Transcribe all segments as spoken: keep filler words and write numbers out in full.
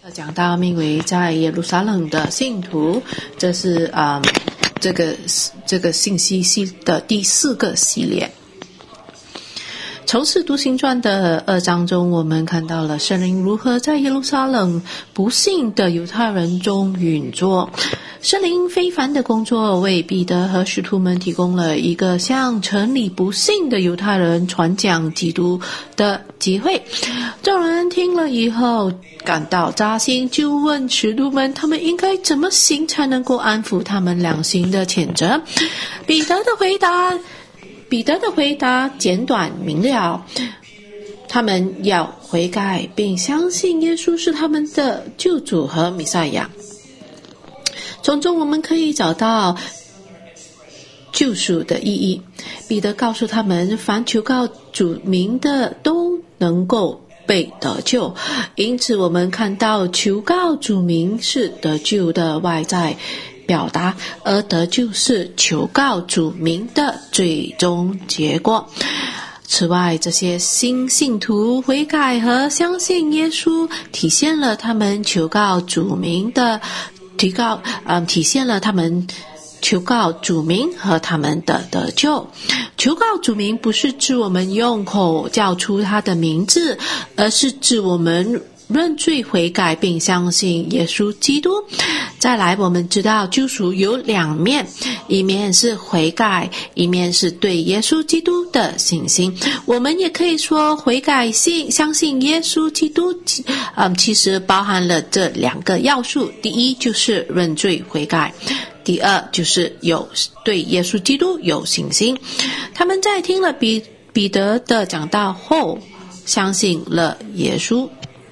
讲到名为在耶路撒冷的信徒，这是啊、嗯、这个这个信息系的第四个系列。从使徒行传的二章中，我们看到了圣灵如何在耶路撒冷不信的犹太人中运作。圣灵非凡的工作为彼得和使徒们提供了一个向城里不信的犹太人传讲基督的机会。众人听了以后感到扎心，就问使徒们他们应该怎么行才能够安抚他们良心的谴责。彼得的回答彼得的回答简短明了，他们要悔改并相信耶稣是他们的救主和弥赛亚。从中我们可以找到救赎的意义。彼得告诉他们，凡求告主名的都能够被得救，因此我们看到求告主名是得救的外在表达，而得救是求告主名的最终结果。此外，这些新信徒悔改和相信耶稣，体现了他们求告主名的提告，嗯，体现了他们求告主名和他们的得救。求告主名不是指我们用口叫出他的名字，而是指我们认罪悔改并相信耶稣基督。再来，我们知道救赎有两面，一面是悔改，一面是对耶稣基督的信心。我们也可以说悔改信相信耶稣基督，嗯，其实包含了这两个要素。第一就是认罪悔改，第二就是有对耶稣基督有信心。他们在听了彼彼得的讲道后，相信了耶稣，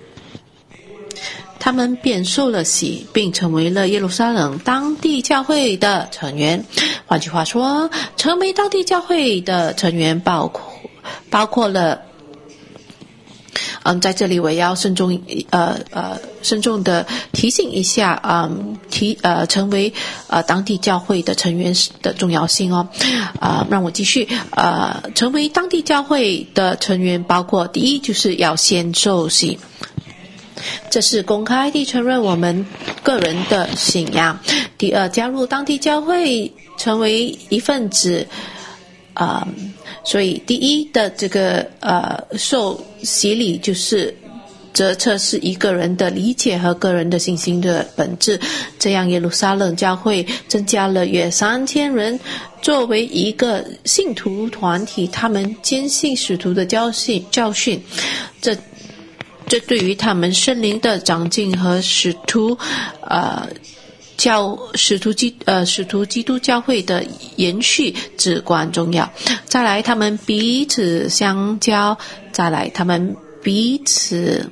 他们便受了洗，并成为了耶路撒冷当地教会的成员。换句话说，成为当地教会的成员包括包括了嗯，在这里我要慎重呃呃慎重的提醒一下，嗯，提呃成为呃当地教会的成员的重要性哦。呃，让我继续呃，成为当地教会的成员包括第一就是要先受洗。这是公开地承认我们个人的信仰。第二，加入当地教会，成为一份子。呃，所以第一的这个呃受洗礼，就是这测试一个人的理解和个人的信心的本质。这样，耶路撒冷教会增加了约三千人，作为一个信徒团体，他们坚信使徒的教训教训。这这对于他们圣灵的长进和使徒呃教使徒基呃使徒基督教会的延续至关重要。再来，他们彼此相交；再来，他们彼此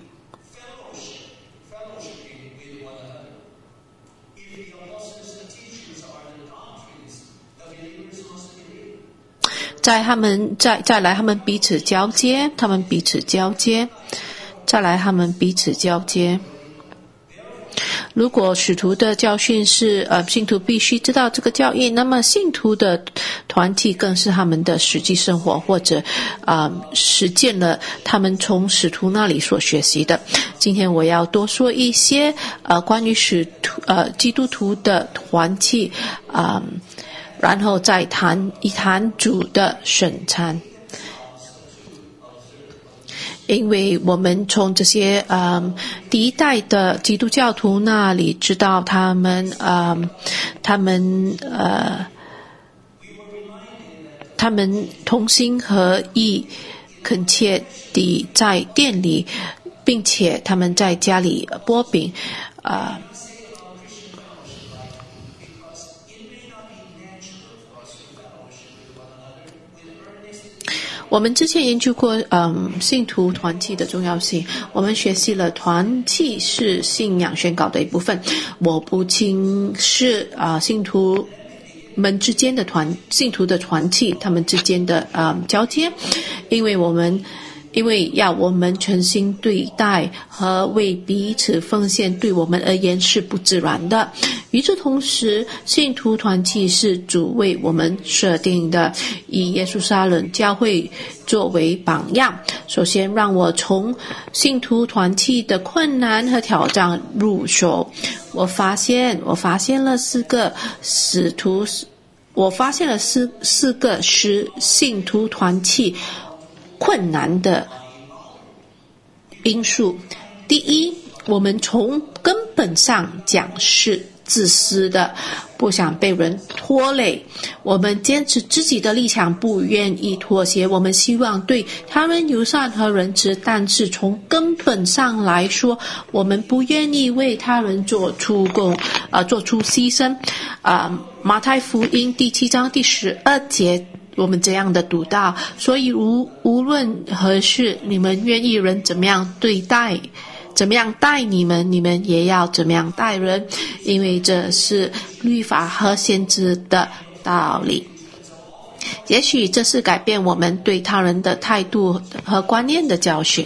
在他们再再来，他们彼此交接，他们彼此交接。再来，他们彼此交接。如果使徒的教训是呃信徒必须知道这个教义，那么信徒的团体更是他们的实际生活，或者啊、呃、实践了他们从使徒那里所学习的。今天我要多说一些呃关于使徒呃基督徒的团体啊、呃，然后再谈一谈主的圣餐。因为我们从这些嗯第一代的基督教徒那里知道他们嗯他们呃他们同心合意恳切地在店里，并且他们在家里擘饼啊。呃我们之前研究过嗯信徒团契的重要性，我们学习了团契是信仰宣告的一部分。我不轻视啊、呃、信徒们之间的团信徒的团契，他们之间的啊、呃、交接，因为我们因为要我们全心对待和为彼此奉献，对我们而言是不自然的。与此同时，信徒团契是主为我们设定的，以耶路撒冷教会作为榜样。首先让我从信徒团契的困难和挑战入手。我发现我发现了四个使徒我发现了四四个使信徒团契困难的因素。第一，我们从根本上讲是自私的，不想被人拖累。我们坚持自己的立场，不愿意妥协。我们希望对他人友善和仁慈，但是从根本上来说，我们不愿意为他人做出贡，呃，做出牺牲。啊、呃，马太福音第七章第十二节。我们这样的读到，所以无无论何事，你们愿意人怎么样对待，怎么样待你们，你们也要怎么样待人，因为这是律法和先知的道理。也许这是改变我们对他人的态度和观念的教训。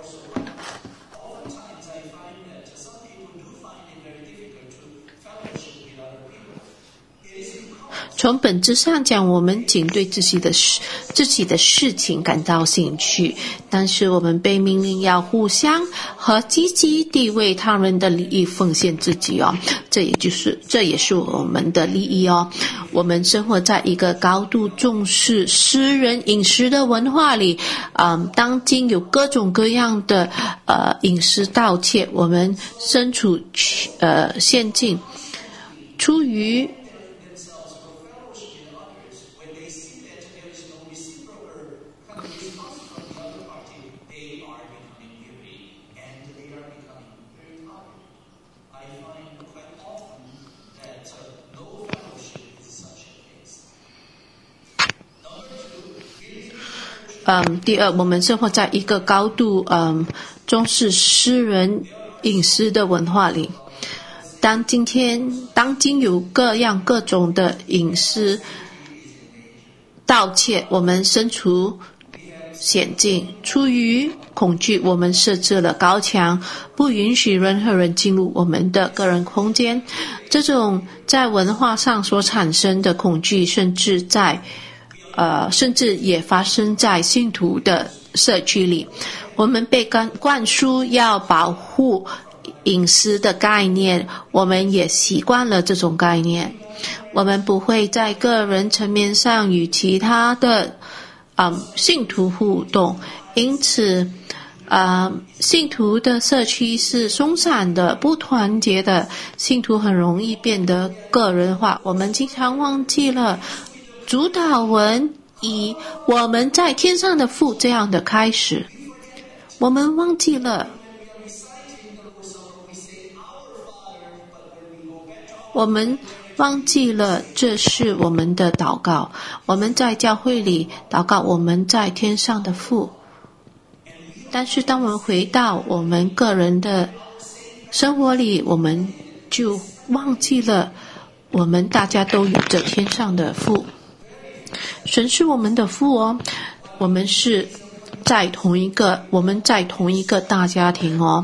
从本质上讲，我们仅对自己的事自己的事情感到兴趣，但是我们被命令要互相和积极地为他人的利益奉献自己哦，这也就是这也是我们的利益哦。我们生活在一个高度重视私人隐私的文化里，嗯，当今有各种各样的呃隐私盗窃，我们身处呃陷境，出于嗯，第二，我们生活在一个高度嗯重视私人隐私的文化里。当今天当今有各样各种的隐私盗窃，我们身处险境，出于恐惧，我们设置了高墙，不允许任何人进入我们的个人空间。这种在文化上所产生的恐惧，甚至在呃，甚至也发生在信徒的社区里。我们被灌输要保护隐私的概念，我们也习惯了这种概念。我们不会在个人层面上与其他的嗯信徒互动，因此呃，信徒的社区是松散的、不团结的，信徒很容易变得个人化。我们经常忘记了主祷文以我们在天上的父这样的开始，我们忘记了我们忘记了这是我们的祷告。我们在教会里祷告我们在天上的父，但是当我们回到我们个人的生活里，我们就忘记了我们大家都有着天上的父。神是我们的父哦，我们是在同一个我们在同一个大家庭哦。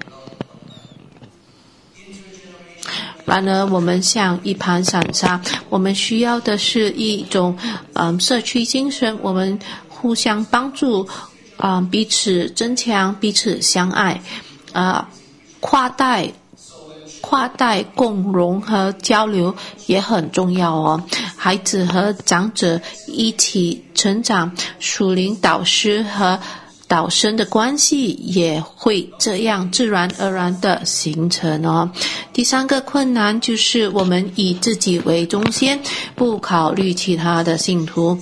然而我们像一盘散沙，我们需要的是一种嗯社区精神，我们互相帮助，嗯彼此增强，彼此相爱，啊、呃、跨代跨代共融和交流也很重要哦。孩子和长者一起成长，属灵导师和导生的关系也会这样自然而然的形成哦。第三个困难就是我们以自己为中心，不考虑其他的信徒。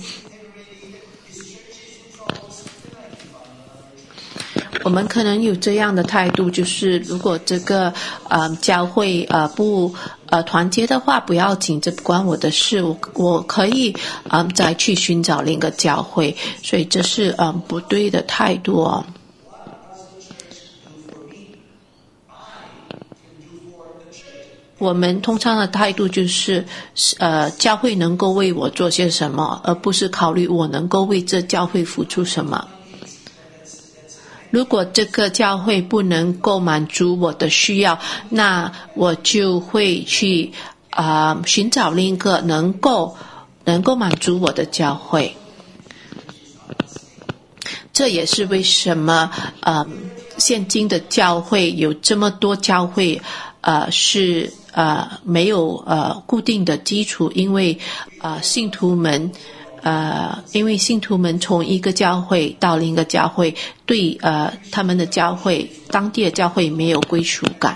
我们可能有这样的态度，就是如果这个呃教会呃不呃团结的话，不要紧，这不关我的事，我我可以嗯、呃、再去寻找另一个教会，所以这是嗯、呃、不对的态度哦。我们通常的态度就是呃教会能够为我做些什么，而不是考虑我能够为这教会付出什么。 如果这个教会不能够满足我的需要，那我就会去啊、呃、寻找另一个能够能够满足我的教会。这也是为什么呃现今的教会有这么多教会呃是呃没有呃固定的基础，因为呃信徒们呃因为信徒们从一个教会到另一个教会，对呃他们的教会当地的教会没有归属感。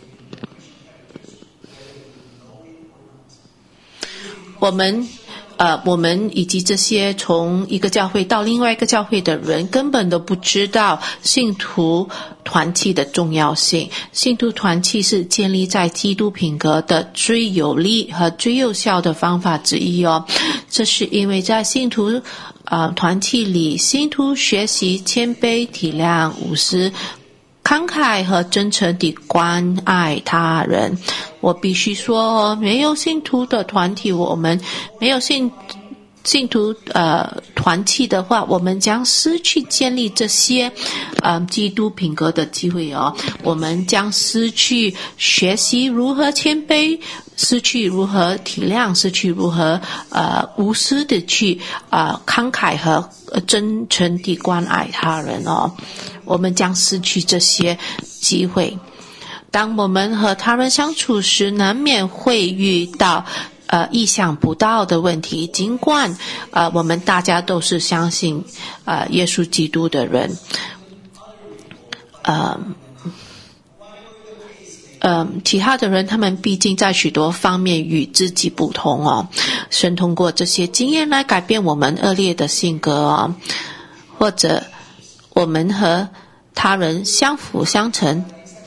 我们呃，我们以及这些从一个教会到另外一个教会的人，根本都不知道信徒团契的重要性。信徒团契是建立在基督品格的最有力和最有效的方法之一哦。这是因为在信徒呃团契里，信徒学习谦卑、体谅、无私、慷慨和真诚地关爱他人。我必须说，没有信徒的团体，我们没有信信徒呃团契的话，我们将失去建立这些呃基督品格的机会哦。我们将失去学习如何谦卑，失去如何体谅，失去如何呃无私的去呃慷慨和真诚地关爱他人哦。我们将失去这些机会。当我们和他人相处时，难免会遇到呃意想不到的问题。尽管呃我们大家都是相信呃耶稣基督的人，呃呃其他的人他们毕竟在许多方面与自己不同哦。神通过这些经验来改变我们恶劣的性格哦，或者我们和他人相辅相成。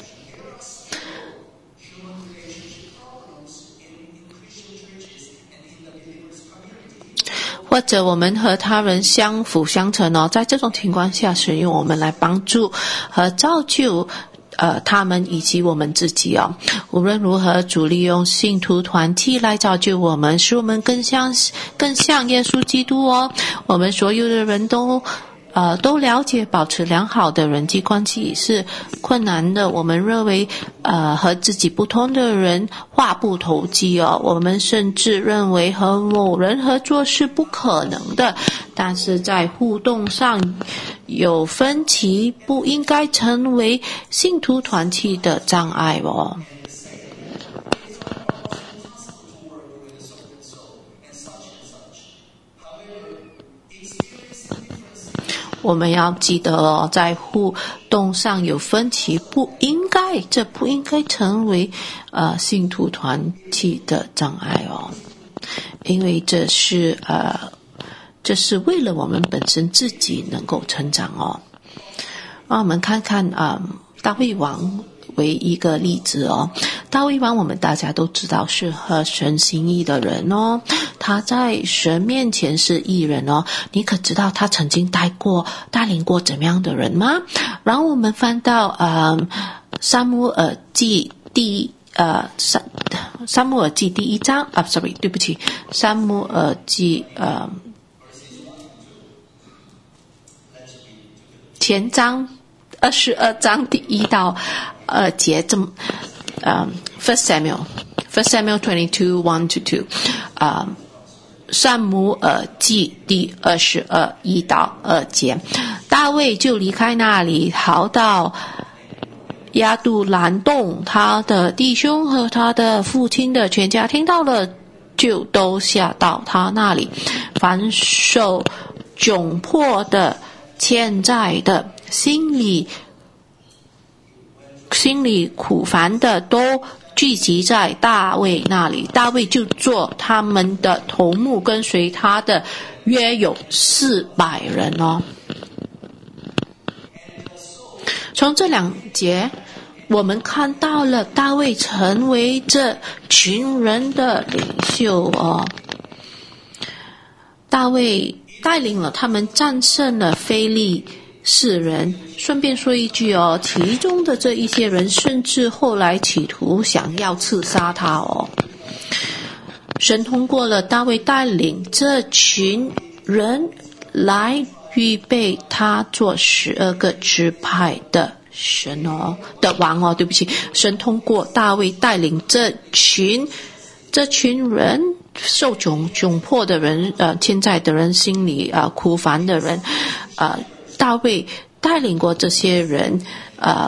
或者我们和他人相辅相成哦，在这种情况下，使用我们来帮助和造就呃他们以及我们自己哦。无论如何，主利用信徒团体来造就我们，使我们更像更像耶稣基督哦。我们所有的人都呃，都了解保持良好的人际关系是困难的。我们认为呃，和自己不同的人话不投机哦。我们甚至认为和某人合作是不可能的。但是在互动上有分歧，不应该成为信徒团体的障碍哦。我们要记得哦，在互动上有分歧，不应该，这不应该成为呃信徒团体的障碍哦，因为这是呃，这是为了我们本身自己能够成长哦。那我们看看啊、呃，大卫王为一个例子哦。大卫王我们大家都知道是合神心意的人哦，他在神面前是义人哦。你可知道他曾经带过带领过怎么样的人吗？然后我们翻到呃撒母耳记第呃撒撒母耳记第一章啊 ，sorry 对不起，撒母耳记呃前章二十二章第一到二节这么。Um, First Samuel, First Samuel twenty-two, one to two. Um, 撒母耳记第二十二一到二节，大卫就离开那里，逃到亚杜兰洞。他的弟兄和他的父亲的全家听到了，就都下到他那里。凡受窘迫的、欠债的、心里心里苦烦的都聚集在大卫那里，大卫就做他们的头目，跟随他的约有四百人哦。从这两节我们看到了大卫成为这群人的领袖哦。大卫带领了他们战胜了非利士人。顺便说一句哦，其中的这一些人甚至后来企图想要刺杀他哦。神通过了大卫带领这群人来预备他做十二个支派的神哦的王哦，对不起，神通过大卫带领这群这群人受窘窘迫的人，呃，欠债的人，心里啊、呃、苦烦的人，呃，大卫带领过这些人，呃，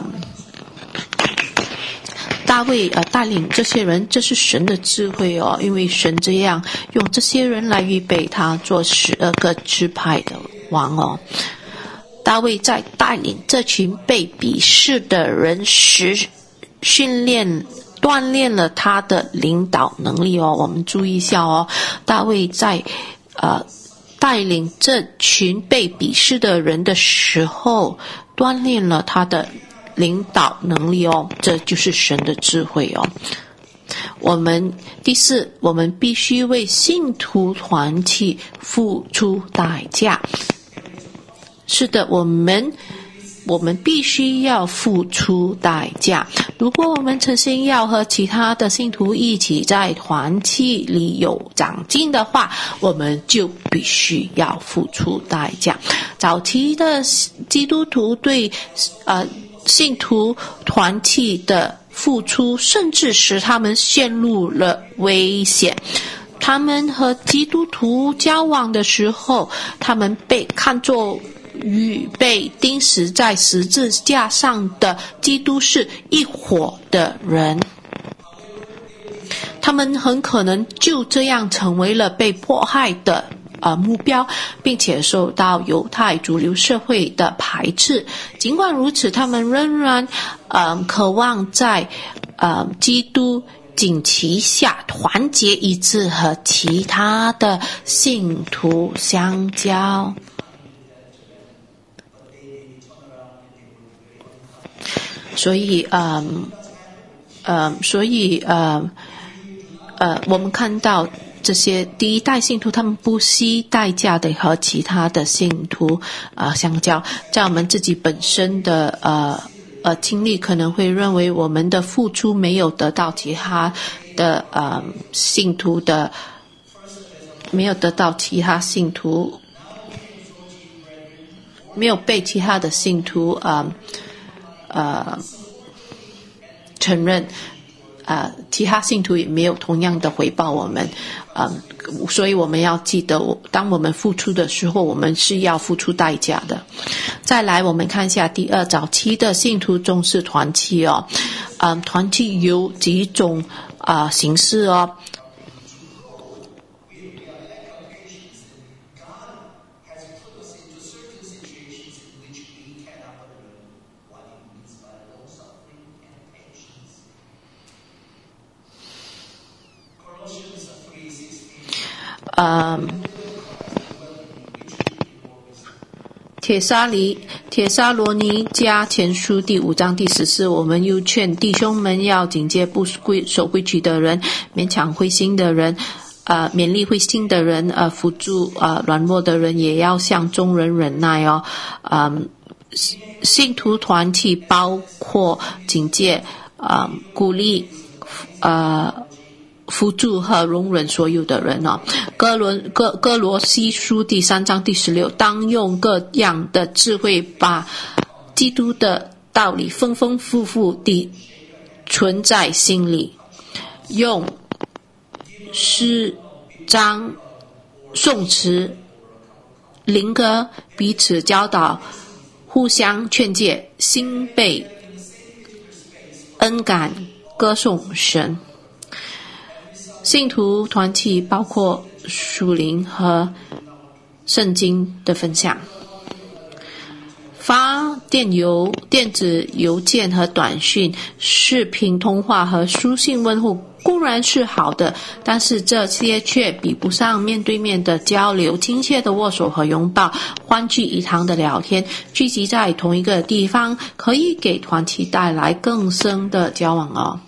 大卫呃带领这些人，这是神的智慧哦，因为神这样用这些人来预备他做十二个支派的王哦。大卫在带领这群被鄙视的人时，训练锻炼了他的领导能力哦。我们注意一下哦，大卫在呃带领这群被鄙视的人的时候，锻炼了他的领导能力哦，这就是神的智慧哦。我们第四，我们必须为信徒团体付出代价。是的，我们我们必须要付出代价。如果我们诚心要和其他的信徒一起在团体里有长进的话，我们就必须要付出代价。早期的基督徒对呃信徒团体的付出，甚至使他们陷入了危险。他们和基督徒交往的时候，他们被看作与被钉死在十字架上的基督是一伙的人，他们很可能就这样成为了被迫害的呃目标，并且受到犹太主流社会的排斥。尽管如此，他们仍然呃渴望在呃基督锦旗下团结一致，和其他的信徒相交。所以，嗯，呃，所以，呃，呃，我们看到这些第一代信徒，他们不惜代价的和其他的信徒啊、呃、相交。在我们自己本身的呃呃经历，可能会认为我们的付出没有得到其他的呃信徒的，没有得到其他信徒，没有被其他的信徒啊。呃呃，承认，呃，其他信徒也没有同样的回报我们，嗯、呃，所以我们要记得，当我们付出的时候，我们是要付出代价的。再来，我们看一下第二，早期的信徒重视团契哦，嗯、呃，团契有几种啊、呃、形式哦。嗯，帖撒里帖撒罗尼迦前书第五章第十四，我们又劝弟兄们要警戒不规守规矩的人，勉强灰心的人，呃，勉励灰心的人，呃，辅助呃软弱的人，也要向众人忍耐哦。嗯，信徒团体包括警戒、呃，鼓励，呃。扶助和容忍所有的人哦。哥伦哥哥罗西书第三章第十六，当用各样的智慧，把基督的道理丰丰富富地存在心里，用诗章、颂词、灵歌彼此教导，互相劝诫，心被恩感，歌颂神。信徒团体包括属灵和圣经的分享，发电邮、电子邮件和短讯、视频通话和书信问候固然是好的，但是这些却比不上面对面的交流、亲切的握手和拥抱、欢聚一堂的聊天。聚集在同一个地方，可以给团体带来更深的交往哦。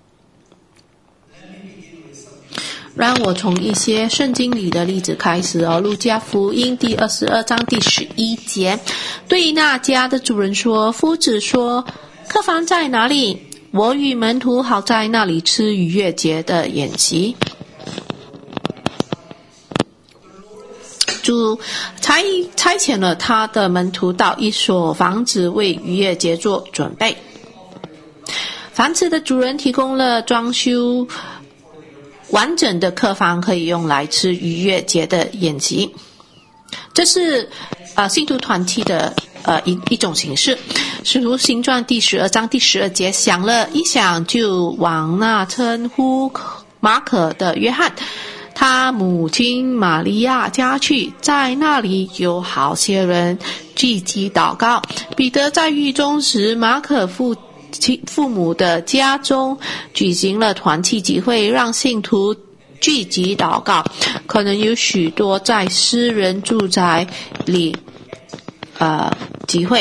让我从一些圣经里的例子开始哦。路加福音第二十二章第十一节，对那家的主人说，夫子说，客房在哪里？我与门徒好在那里吃逾越节的筵席。 主差差遣了他的门徒到一所房子为逾越节做准备。房子的主人提供了装修完整的客房，可以用来吃逾越节的宴席。这是呃信徒团体的呃一一种形式。使徒行传第十二章第十二节，想了一想，就往那称呼马可的约翰他母亲玛利亚家去，在那里有好些人聚集祷告。彼得在狱中时，马可父父母的家中举行了团契集会，让信徒聚集祷告。可能有许多在私人住宅里呃集会。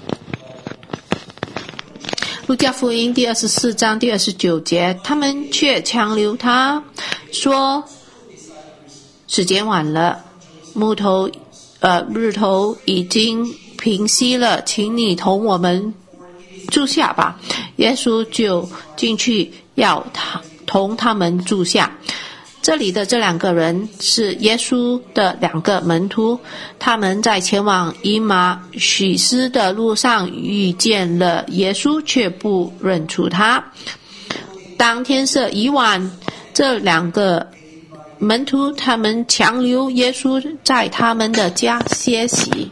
路加福音第二十四章第二十九节，他们却强留他说，时间晚了，木头呃日头已经平息了，请你同我们住下吧。耶稣就进去要他同他们住下。这里的这两个人是耶稣的两个门徒，他们在前往以马许斯的路上遇见了耶稣，却不认出他。当天色已晚，这两个门徒他们强留耶稣在他们的家歇息。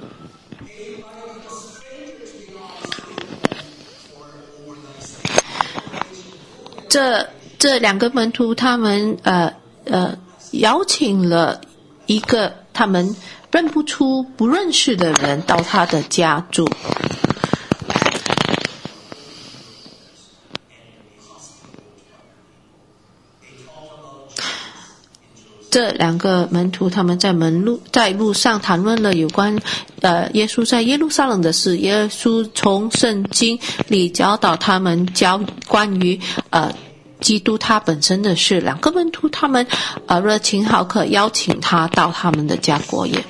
这这两个门徒他们呃呃，邀请了一个他们认不出、不认识的人到他的家住。这两个门徒他们在门路在路上谈论了有关呃耶稣在耶路撒冷的事。耶稣从圣经里教导他们教关于呃。基督他本身的事，两个门徒他们呃热情好客，邀请他到他们的家过夜。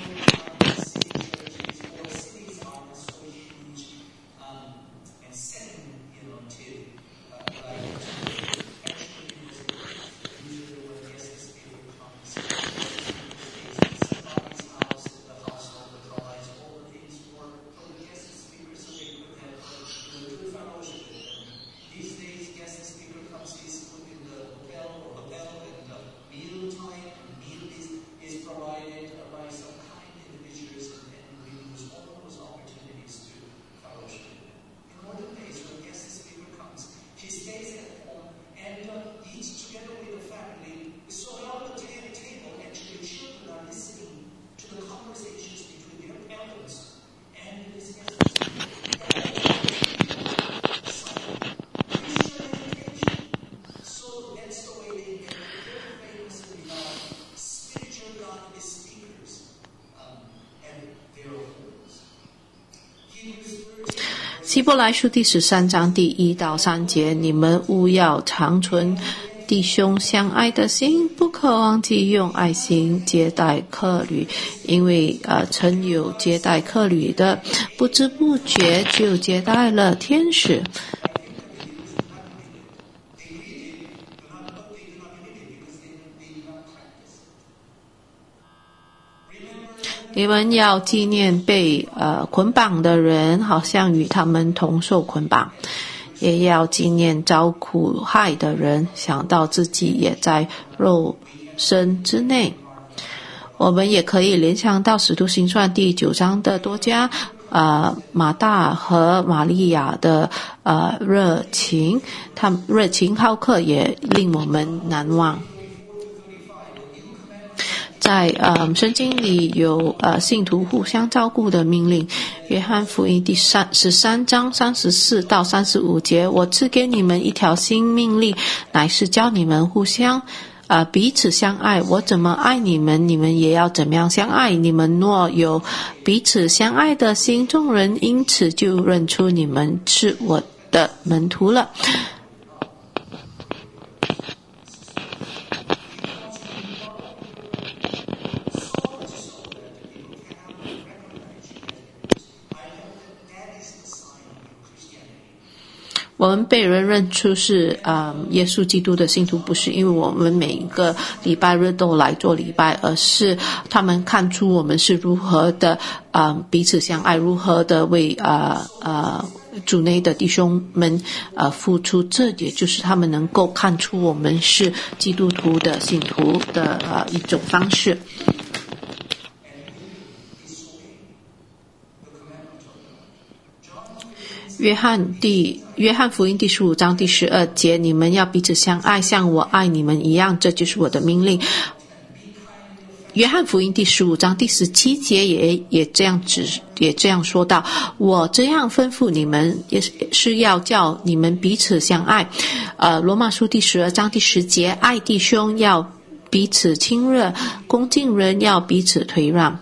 希伯来书第十三章第一到三节，你们务要长存弟兄相爱的心，不可忘记用爱心接待客旅，因为呃，曾有接待客旅的，不知不觉就接待了天使。你们要纪念被呃捆绑的人，好像与他们同受捆绑；也要纪念遭苦害的人，想到自己也在肉身之内。我们也可以联想到《使徒行传》第九章的多家呃马大和玛利亚的呃热情，他们热情好客也令我们难忘。在呃圣经里有呃信徒互相照顾的命令。约翰福音第三十三章三十四到三十五节，我赐给你们一条新命令，乃是教你们互相呃彼此相爱。我怎么爱你们，你们也要怎么样相爱。你们若有彼此相爱的心，众人因此就认出你们是我的门徒了。 我们被人认出是啊、呃、耶稣基督的信徒，不是因为我们每一个礼拜日都来做礼拜，而是他们看出我们是如何的啊、呃、彼此相爱，如何的为啊啊、呃、主内的弟兄们呃付出，这也就是他们能够看出我们是基督徒的信徒的呃一种方式。约翰第约翰福音第十五章第十二节，你们要彼此相爱，像我爱你们一样，这就是我的命令。约翰福音第十五章第十七节也也这样指也这样说到，我这样吩咐你们，也是要叫你们彼此相爱。呃，罗马书第十二章第十节，爱弟兄要彼此亲热，恭敬人要彼此退让。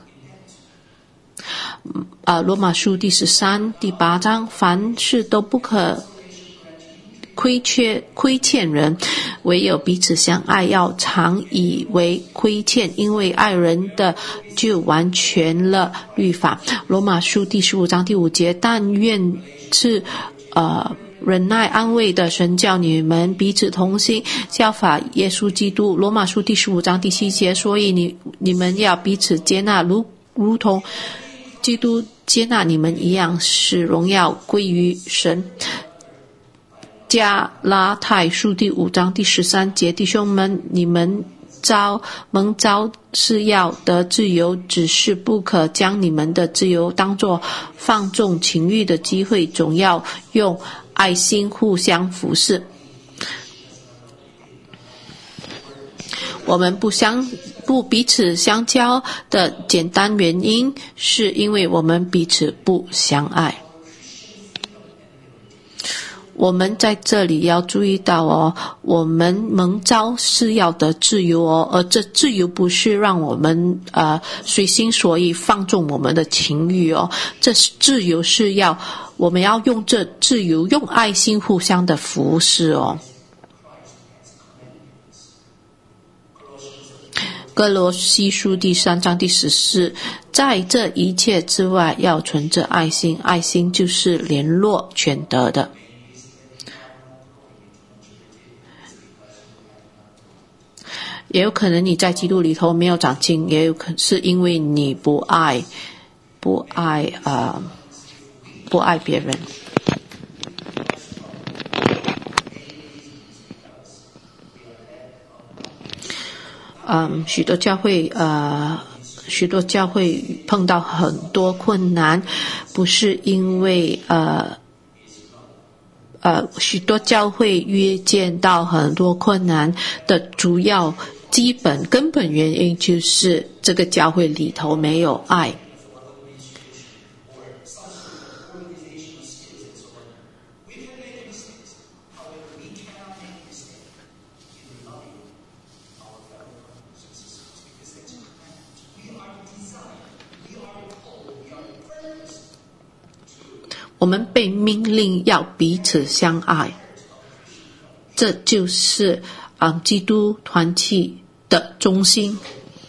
呃，罗马书第十三、第八章，凡事都不可亏缺亏欠人，唯有彼此相爱，要常以为亏欠，因为爱人的就完全了律法。罗马书第十五章第五节，但愿是呃忍耐安慰的神叫你们彼此同心，效法耶稣基督。罗马书第十五章第七节，所以你你们要彼此接纳，如如同基督接纳你们一样，使荣耀归于神。加拉太书第五章第十三节，弟兄们，你们召蒙召是要得自由，只是不可将你们的自由当作放纵情欲的机会，总要用爱心互相服侍。我们不相不彼此相交的简单原因，是因为我们彼此不相爱。我们在这里要注意到哦，我们蒙召是要得自由哦，而这自由不是让我们呃随心所欲放纵我们的情欲哦，这自由是要我们要用这自由用爱心互相的服侍哦。哥罗西书第三章第十四，在这一切之外要存着爱心，爱心就是联络全德的。也有可能你在基督里头没有长进，也有可能是因为你不爱不爱呃不爱别人。嗯，许多教会呃，许多教会碰到很多困难，不是因为呃呃，许多教会遇见到很多困难的主要基本根本原因就是这个教会里头没有爱。我们被命令要彼此相爱，这就是啊、嗯、基督团体的中心。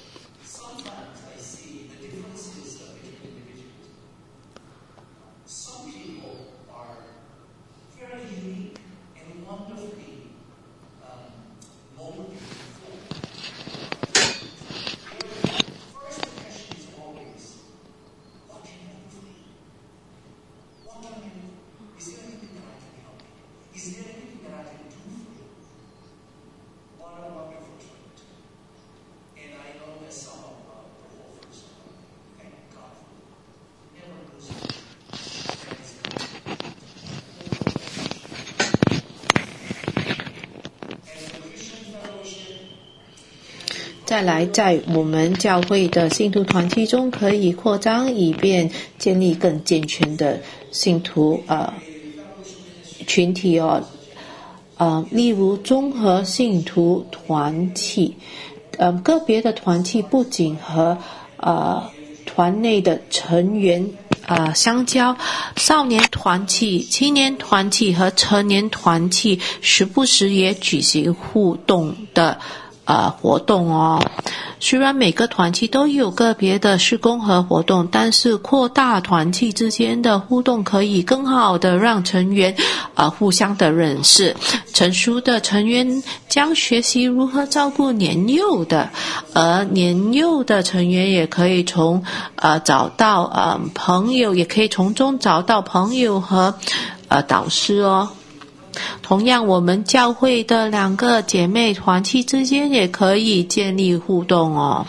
再来，在我们教会的信徒团体中可以扩张，以便建立更健全的信徒呃群体哦。呃，例如综合信徒团体，呃，个别的团体不仅和呃团内的成员啊、呃、相交，少年团体、青年团体和成年团体时不时也举行互动的呃活动哦。虽然每个团契都有个别的事工和活动，但是扩大团契之间的互动可以更好的让成员呃互相的认识。成熟的成员将学习如何照顾年幼的，而年幼的成员也可以从呃找到呃朋友，也可以从中找到朋友和呃导师哦。同样，我们教会的两个姐妹团契之间也可以建立互动哦。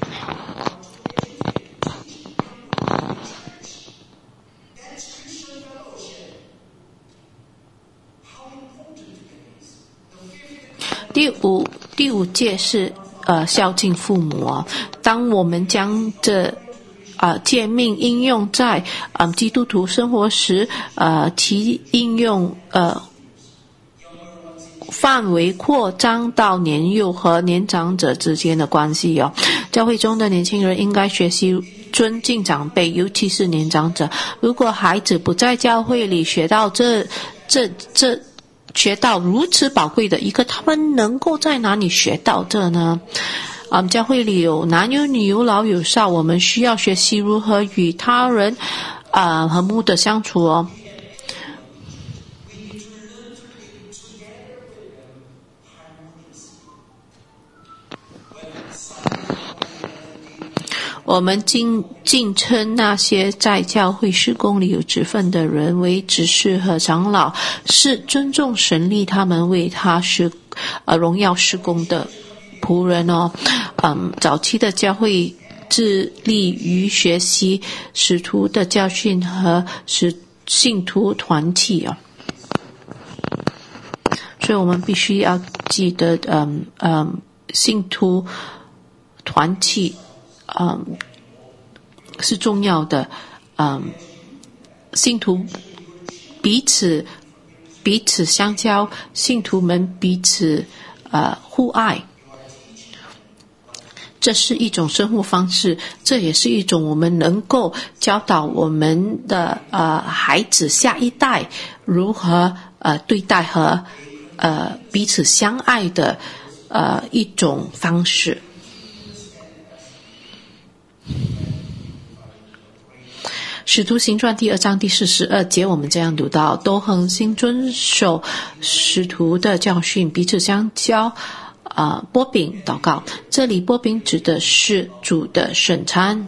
第五第五戒是呃孝敬父母哦。当我们将这啊、呃，诫命应用在呃基督徒生活时，呃，其应用呃范围扩张到年幼和年长者之间的关系哦。教会中的年轻人应该学习尊敬长辈，尤其是年长者。如果孩子不在教会里学到这这这学到如此宝贵的一个，他们能够在哪里学到这呢？嗯，教会里有男有女，有老有少，我们需要学习如何与他人啊、呃、和睦的相处哦。我们敬敬称那些在教会事工里有职分的人为执事和长老，是尊重神力他们为他是呃荣耀事工的仆人哦。嗯，早期的教会致力于学习使徒的教训和使信徒团契哦，所以我们必须要记得，嗯嗯，信徒团契。嗯，是重要的。嗯，信徒彼此彼此相交，信徒们彼此呃互爱，这是一种生活方式，这也是一种我们能够教导我们的呃孩子下一代如何呃对待和呃彼此相爱的呃一种方式。使徒行传第二章第四十二节，我们这样读到：都恒心遵守使徒的教训，彼此相交，呃，擘饼祷告。这里擘饼指的是主的圣餐。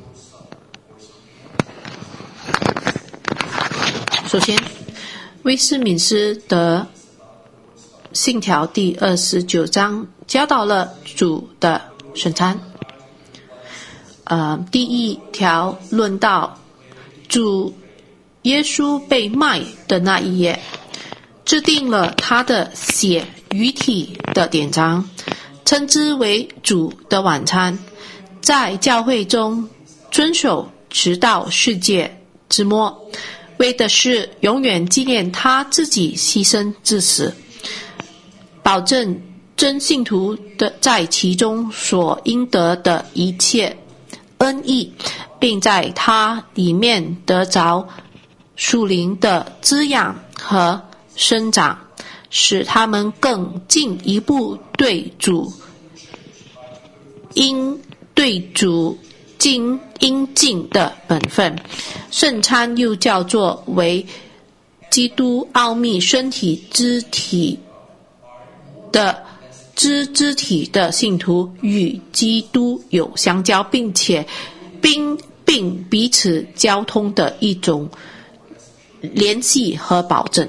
首先，威斯敏斯德信条第二十九章教导了主的圣餐。呃，第一条论到主耶稣被卖的那一夜，制定了他的血与体的典章，称之为主的晚餐，在教会中遵守直到世界之末，为的是永远纪念他自己牺牲至死，保证真信徒的在其中所应得的一切恩益，并在它里面得着属灵的滋养和生长，使他们更进一步对主应对主敬应尽的本分。圣餐又叫做为基督奥秘身体肢体的肢肢体的信徒与基督有相交，并且并并彼此交通的一种联系和保证。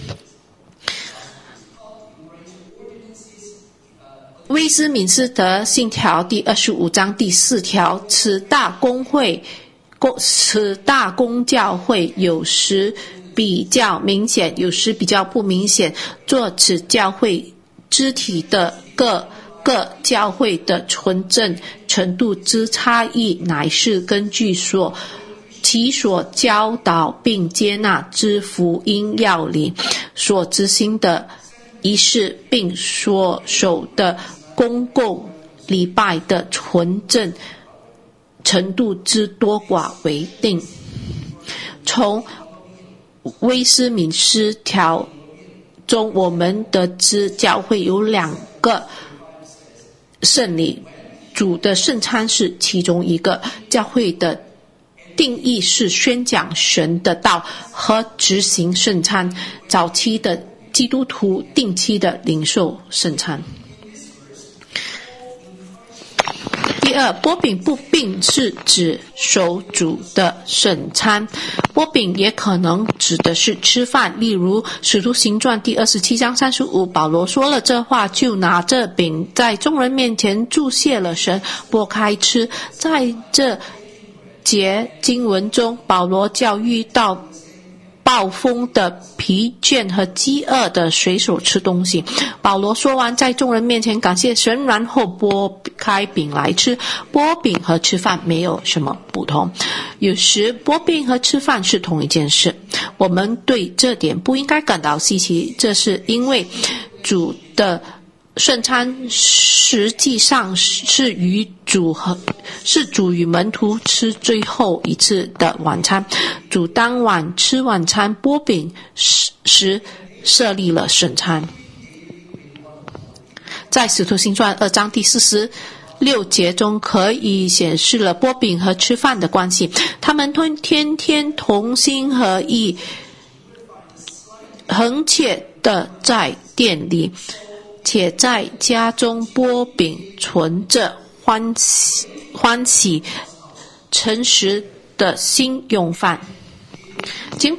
威斯敏斯特信条第二十五章第四条，此大公会此大公教会有时比较明显，有时比较不明显，做此教会肢体的各各教会的纯正程度之差异，乃是根据所其所教导并接纳之福音要领所执行的仪式，并所守的公共礼拜的纯正程度之多寡为定。从威斯敏斯条中我们得知教会有两个胜利，主的圣餐是其中一个。教会的定义是宣讲神的道和执行圣餐。早期的基督徒定期的领受圣餐。第二，擘饼不并是指守主的圣餐，擘饼也可能指的是吃饭。例如使徒行传第二十七章三十五，保罗说了这话，就拿着饼在众人面前祝谢了神，擘开吃。在这节经文中，保罗叫遇到暴风的疲倦和饥饿的水手吃东西。保罗说完，在众人面前感谢神，然后剥开饼来吃。剥饼和吃饭没有什么不同，有时剥饼和吃饭是同一件事。我们对这点不应该感到稀奇，这是因为主的圣餐实际上是与主和是主与门徒吃最后一次的晚餐。主当晚吃晚餐剥饼时设立了圣餐。在使徒行传二章第四十六节中可以显示了剥饼和吃饭的关系。他们天天同心合意，恒切的在店里，且在家中剥饼，存着欢喜欢喜诚实的心用饭。经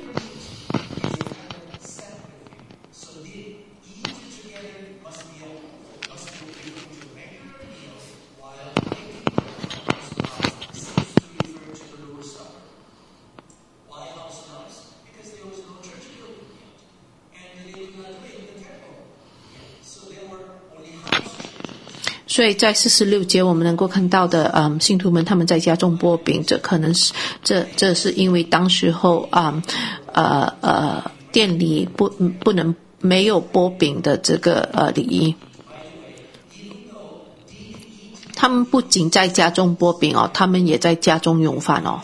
所以在四十六节我们能够看到的，嗯，信徒们他们在家中剥饼，这可能是这这是因为当时候啊、嗯、呃呃店里不不能没有剥饼的这个呃礼仪。他们不仅在家中剥饼哦，他们也在家中用饭哦。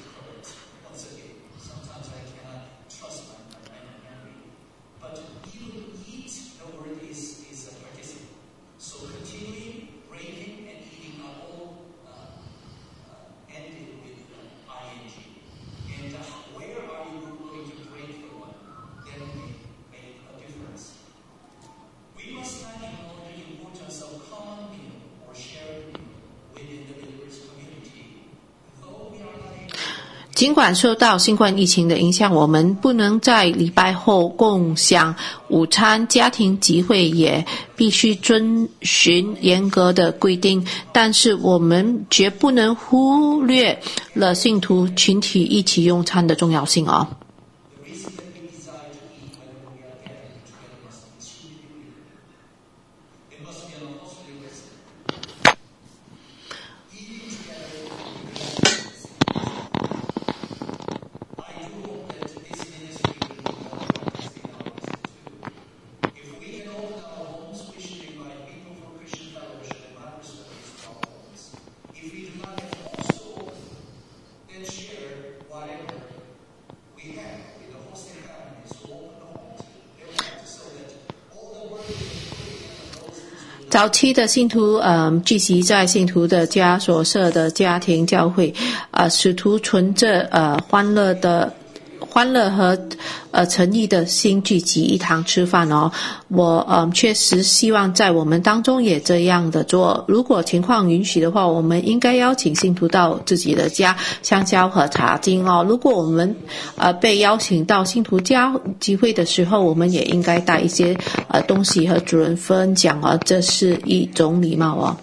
尽管受到新冠疫情的影响，我们不能在礼拜后共享午餐，家庭集会也必须遵循严格的规定，但是我们绝不能忽略了信徒群体一起用餐的重要性哦。早期的信徒嗯聚集在信徒的家所设的家庭教会，呃使徒存着呃欢乐的欢乐和呃诚意的心聚集一堂吃饭哦。我嗯确实希望在我们当中也这样的做。如果情况允许的话，我们应该邀请信徒到自己的家相交和查经哦。如果我们呃被邀请到信徒家集会的时候，我们也应该带一些呃东西和主人分享哦，这是一种礼貌哦。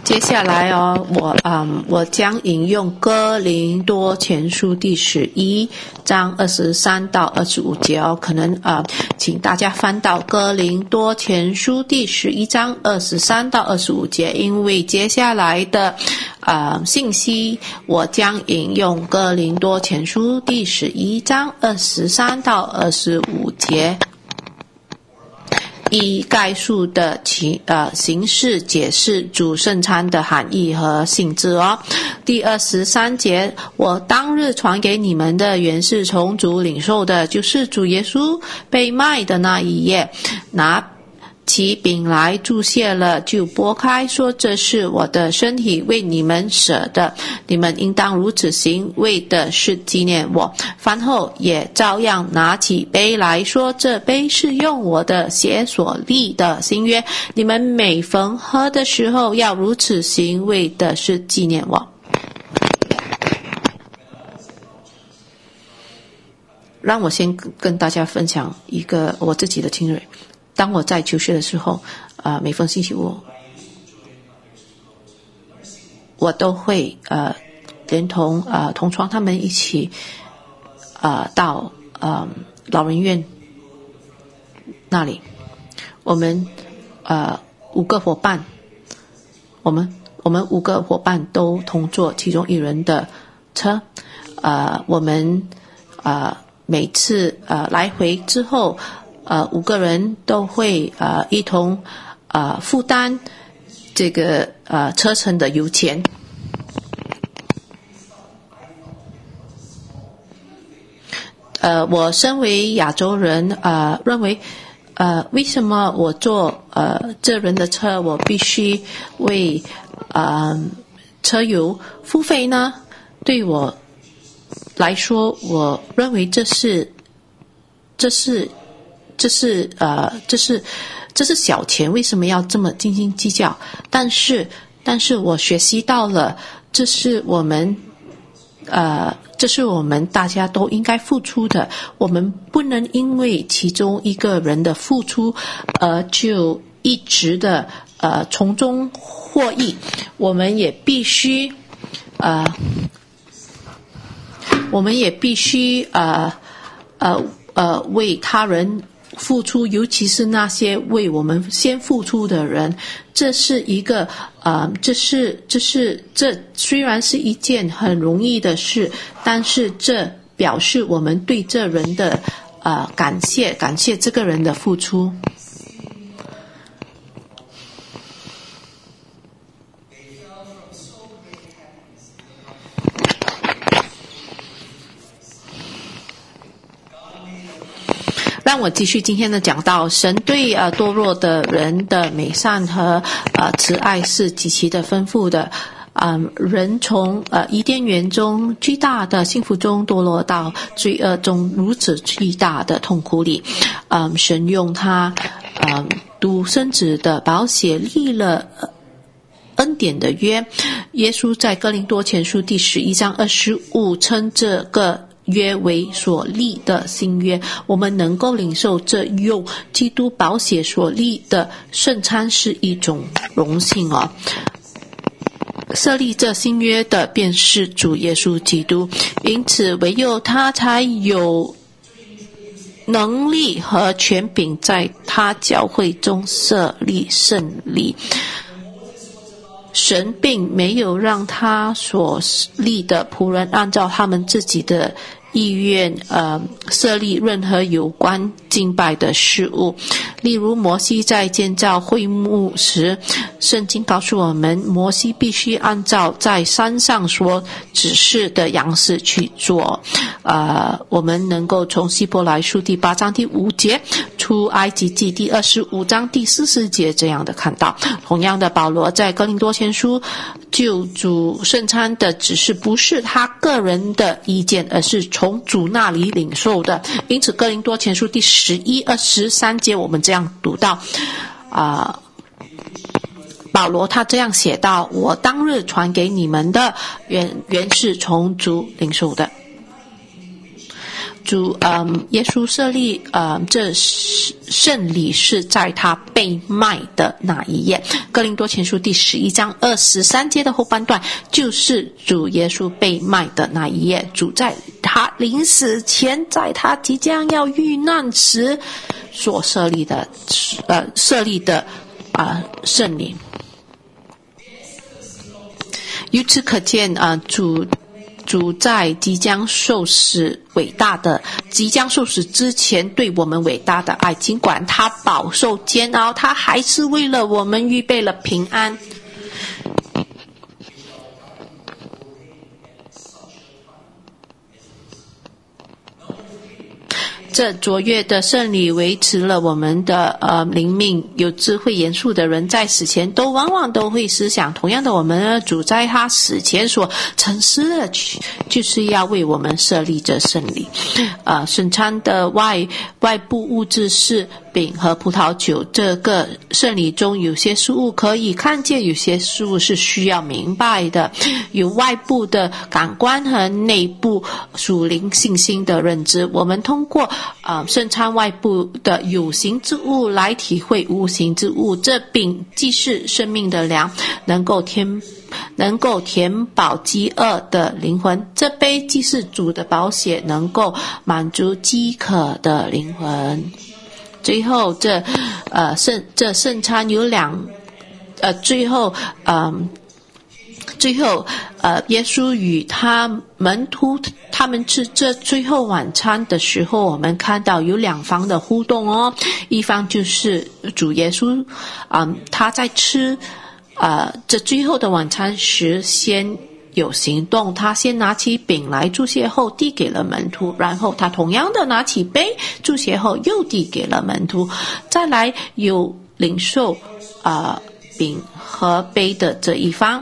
接下来哦，我嗯，我将引用哥林多前书第十一章二十三到二十五节哦，可能啊、呃，请大家翻到哥林多前书第十一章二十三到二十五节，因为接下来的呃信息，我将引用哥林多前书第十一章二十三到二十五节。以概述的其呃形式解释主圣餐的含义和性质哦。第二十三节，我当日传给你们的原是从主领受的，就是主耶稣被卖的那一夜，拿起饼来注谢了，就拨开，说这是我的身体，为你们舍的，你们应当如此行，为的是纪念我。饭后也照样拿起杯来说，这杯是用我的血所立的新约，你们每逢喝的时候要如此行，为的是纪念我。让我先跟大家分享一个我自己的经历。当我在求学的时候，呃，每逢星期五，我都会呃，连同呃同窗他们一起，呃，到呃老人院那里。我们呃五个伙伴，我们我们五个伙伴都同坐其中一人的车，呃，我们呃每次呃来回之后。呃，五个人都会呃一同呃负担这个呃车程的油钱。呃，我身为亚洲人，呃，认为呃为什么我坐呃这人的车，我必须为呃车油付费呢？对我来说，我认为这是这是。这是呃，这是这是小钱，为什么要这么斤斤计较？但是，但是我学习到了，这是我们呃，这是我们大家都应该付出的。我们不能因为其中一个人的付出，呃，就一直的呃从中获益。我们也必须呃，我们也必须呃呃呃为他人。付出，尤其是那些为我们先付出的人，这是一个呃，这是这是这虽然是一件很容易的事，但是这表示我们对这人的呃感谢，感谢这个人的付出。让我继续今天的讲到，神对呃堕落的人的美善和呃慈爱是极其的丰富的。嗯，人从呃伊甸园中巨大的幸福中堕落到罪恶中如此巨大的痛苦里，嗯，神用他嗯独生子的宝血立了恩典的约。耶稣在哥林多前书第十一章二十五称这个约为所立的新约，我们能够领受这用基督宝血所立的圣餐是一种荣幸哦。设立这新约的便是主耶稣基督，因此唯有他才有能力和权柄在他教会中设立圣礼。神并没有让他所立的仆人按照他们自己的意愿呃设立任何有关敬拜的事物。例如摩西在建造会幕时，圣经告诉我们，摩西必须按照在山上所指示的样式去做。呃，我们能够从希伯来书第八章第五节，出埃及记第二十五章第四十节这样的看到。同样的，保罗在哥林多前书就主圣餐的指示不是他个人的意见，而是从主那里领受的。因此哥林多前书第十一二十三节我们这样读到啊、呃，保罗他这样写道，我当日传给你们的原原是从主领受的。 主嗯，耶稣设立呃这圣礼是在他被卖的那一夜。哥林多前书第十一章二十三节的后半段，就是主耶稣被卖的那一夜，主在他临死前，在他即将要遇难时所设立的呃设立的啊、呃、圣礼。由此可见啊、呃，主主在即将受死伟大的即将受死之前对我们伟大的爱，尽管他饱受煎熬，他还是为了我们预备了平安。这卓越的圣礼维持了我们的呃灵命。有智慧严肃的人在死前都往往都会思想，同样的我们主在他死前所沉思的就是要为我们设立这圣礼。呃，圣餐的外外部物质是饼和葡萄酒，这个圣礼中有些事物可以看见，有些事物是需要明白的，有外部的感官和内部属灵信心的认知。我们通过呃圣餐外部的有形之物来体会无形之物。这饼既是生命的粮，能够填能够填饱饥饿的灵魂；这杯既是主的宝血，能够满足饥渴的灵魂。最后这呃圣这圣餐有两呃最后呃最后呃耶稣与他门徒他们吃这最后晚餐的时候，我们看到有两方的互动哦。一方就是主耶稣啊、呃、他在吃呃这最后的晚餐时先有行动，他先拿起饼来祝谢后递给了门徒，然后他同样的拿起杯祝谢后又递给了门徒。再来有领受呃饼和杯的这一方，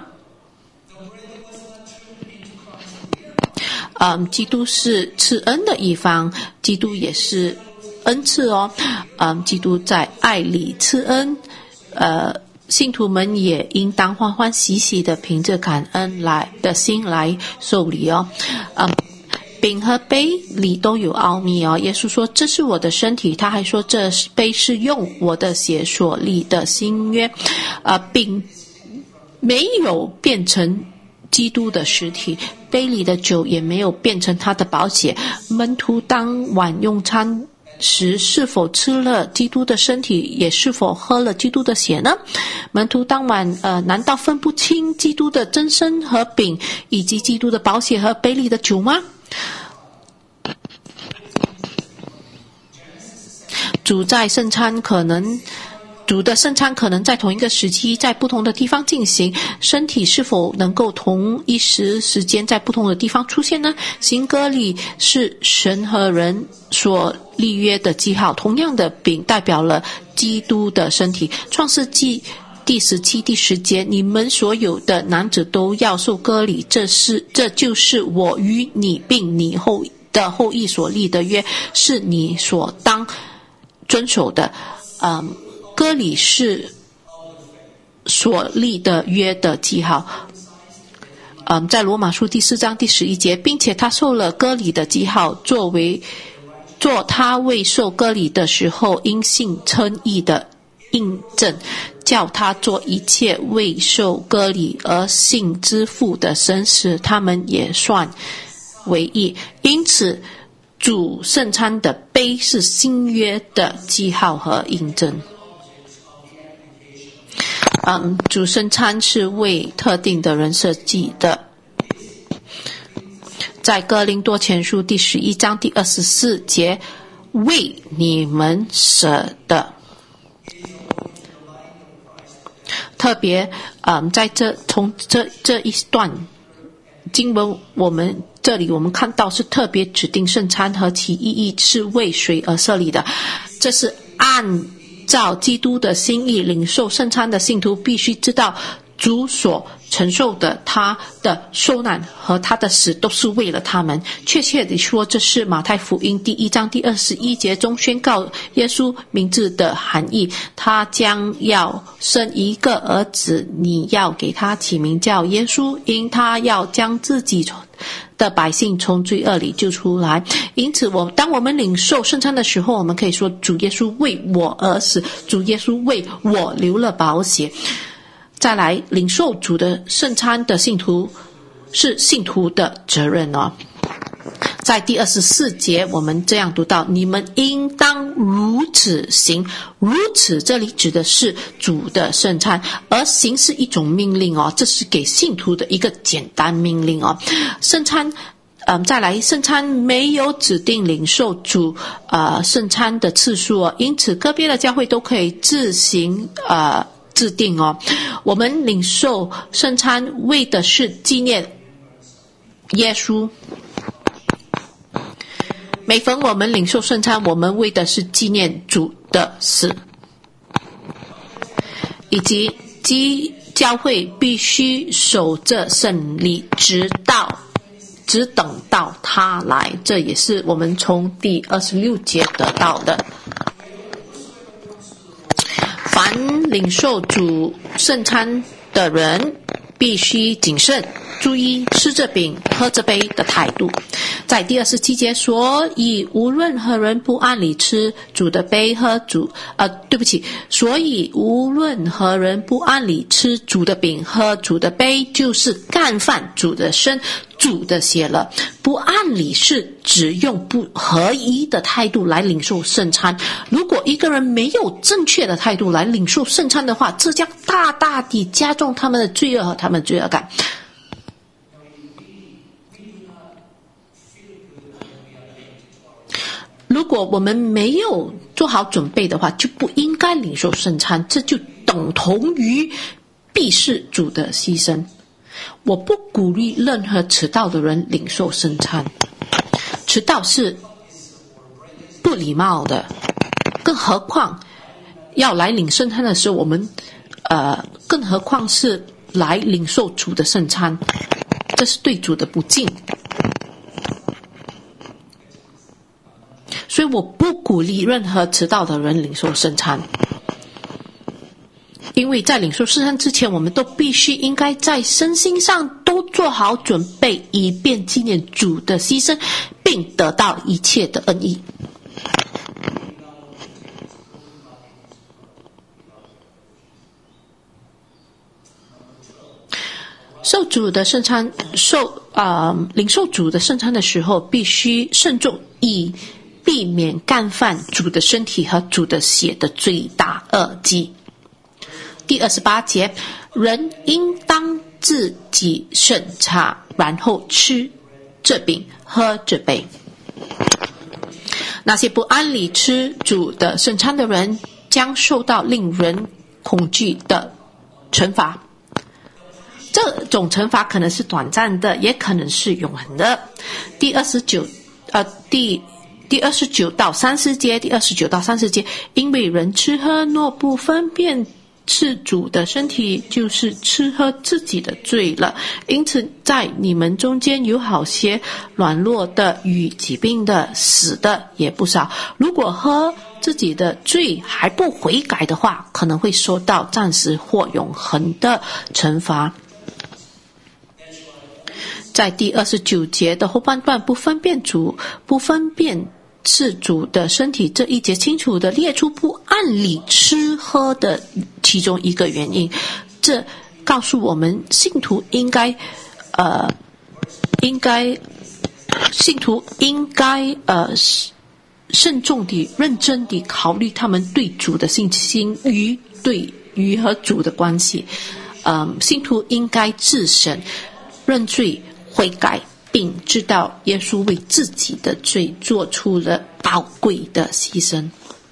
嗯，基督是赐恩的一方，基督也是恩赐哦。嗯，基督在爱里赐恩，呃信徒们也应当欢欢喜喜的凭着感恩来的心来受礼哦。嗯，饼和杯里都有奥秘哦。耶稣说这是我的身体，他还说这杯是用我的血所立的新约。呃，饼没有变成基督的实体，杯里的酒也没有变成他的宝血。门徒当晚用餐时是否吃了基督的身体，也是否喝了基督的血呢？门徒当晚呃，难道分不清基督的真身和饼，以及基督的宝血和杯里的酒吗？主在圣餐可能主的圣餐可能在同一个时期在不同的地方进行，身体是否能够同一时时间在不同的地方出现呢？行割礼是神和人所立约的记号，同样的饼代表了基督的身体。创世纪第十七、第十节，你们所有的男子都要受割礼，这是这就是我与你并你后的后裔所立的约，是你所当遵守的。嗯。割礼是所立的约的记号。嗯，在罗马书第四章第十一节，并且他受了割礼的记号，作为做他未受割礼的时候因信称义的印证，叫他做一切未受割礼而信之父的神，使他们也算为义。因此主圣餐的杯是新约的记号和印证。嗯，主圣餐是为特定的人设计的。在哥林多前书第十一章第二十四节，为你们舍的。特别嗯，在这从这这一段经文，我们这里我们看到是特别指定圣餐和其意义是为谁而设立的。这是按照基督的心意领受圣餐的信徒必须知道，主所承受的他的受难和他的死都是为了他们。确切地说，这是马太福音第一章第二十一节中宣告耶稣名字的含义。他将要生一个儿子，你要给他起名叫耶稣，因他要将自己的百姓从罪恶里救出来。因此我当我们领受圣餐的时候，我们可以说主耶稣为我而死，主耶稣为我流了宝血。再来，领受主的圣餐的信徒是信徒的责任哦。在第二十四节我们这样读到，你们应当如此行。如此这里指的是主的圣餐，而行是一种命令哦，这是给信徒的一个简单命令哦。圣餐嗯，再来，圣餐没有指定领受主呃圣餐的次数哦，因此个别的教会都可以自行呃制定哦。我们领受圣餐为的是纪念耶稣。每逢我们领受圣餐，我们为的是纪念主的死，以及基教会必须守着圣礼，直到只等到他来。这也是我们从第二十六节得到的。凡领受主圣餐的人必须谨慎，注意吃这饼喝这杯的态度。在第二十七节，所以无论何人不按理吃主的杯喝主呃，对不起，所以无论何人不按理吃主的饼喝主的杯，就是干犯主的身主的血了。不按理是只用不合一的态度来领受圣餐。如果一个人没有正确的态度来领受圣餐的话，这将大大地加重他们的罪恶和他们的罪恶感。如果我们没有做好准备的话，就不应该领受圣餐，这就等同于鄙视主的牺牲。我不鼓励任何迟到的人领受圣餐，迟到是不礼貌的，更何况要来领圣餐的时候，我们呃，更何况是来领受主的圣餐，这是对主的不敬。所以我不鼓励任何迟到的人领受圣餐，因为在领受圣餐之前，我们都必须应该在身心上都做好准备，以便纪念主的牺牲，并得到一切的恩益。受主的圣餐，受呃领受主的圣餐的时候，必须慎重，以避免干犯主的身体和主的血的罪大恶极。第二十八节，人应当自己审查，然后吃这饼喝这杯。那些不按理吃主的圣餐的人，将受到令人恐惧的惩罚。这种惩罚可能是短暂的，也可能是永恒的。第二十九呃第第二十九到三十节，第二十九到三十节，因为人吃喝若不分辨是主的身体，就是吃喝自己的罪了。因此在你们中间有好些软弱的，与疾病的，死的也不少。如果喝自己的罪还不悔改的话，可能会受到暂时或永恒的惩罚。在第二十九节的后半段，不分辨主不分辨是主的身体这一节清楚的列出不按理吃喝的其中一个原因。这告诉我们信徒应该呃应该信徒应该呃慎重地认真地考虑他们对主的信心与对与和主的关系。呃信徒应该自省认罪悔改，并知道耶稣为自己的罪做出了宝贵的牺牲。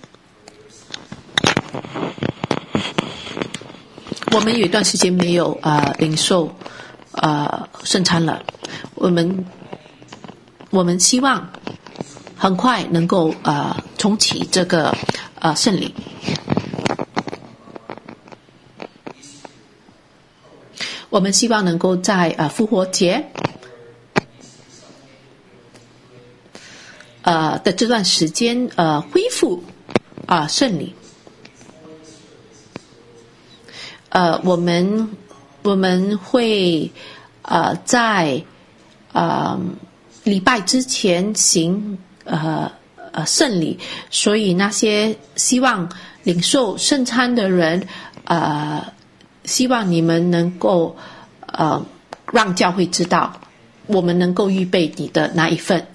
我们有一段时间没有呃领受呃圣餐了，我们我们希望很快能够呃重启这个呃圣礼。我们希望能够在呃复活节呃的这段时间呃恢复啊、呃、圣礼。呃我们我们会呃在呃礼拜之前行呃呃圣礼，所以那些希望领受圣餐的人，呃，希望你们能够呃让教会知道，我们能够预备你的那一份。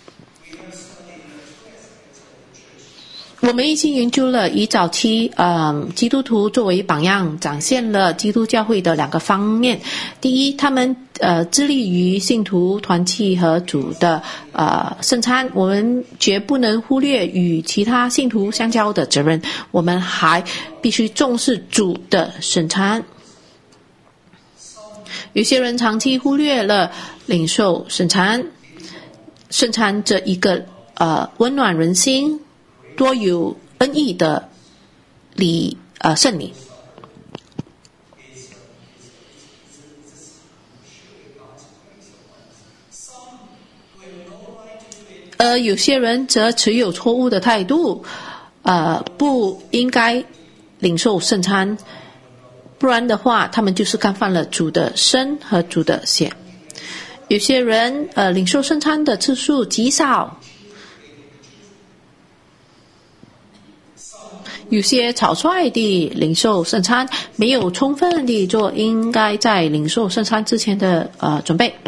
我们已经研究了以早期呃基督徒作为榜样，展现了基督教会的两个方面。第一，他们呃致力于信徒团契和主的呃圣餐，我们绝不能忽略与其他信徒相交的责任，我们还必须重视主的圣餐。有些人长期忽略了领受圣餐，圣餐这一个呃温暖人心、多有恩义的礼呃圣礼。而有些人则持有错误的态度，呃，不应该领受圣餐，不然的话，他们就是干犯了主的身和主的血。有些人呃领受圣餐的次数极少，有些草率地领受圣餐，没有充分地做应该在领受圣餐之前的呃准备。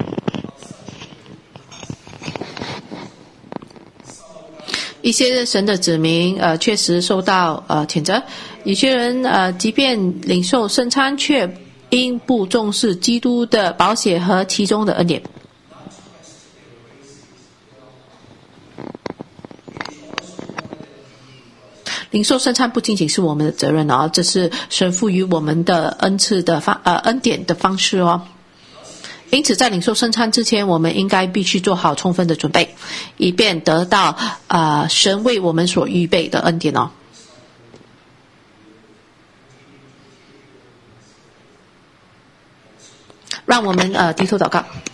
一些神的子民呃确实受到呃谴责，有些人呃即便领受圣餐，却因不重视基督的宝血和其中的恩典。领受圣餐不仅仅是我们的责任哦，这是神赋予我们的恩赐的方呃恩典的方式哦。因此在领受圣餐之前，我们应该必须做好充分的准备，以便得到呃神为我们所预备的恩典哦。让我们呃低头祷告。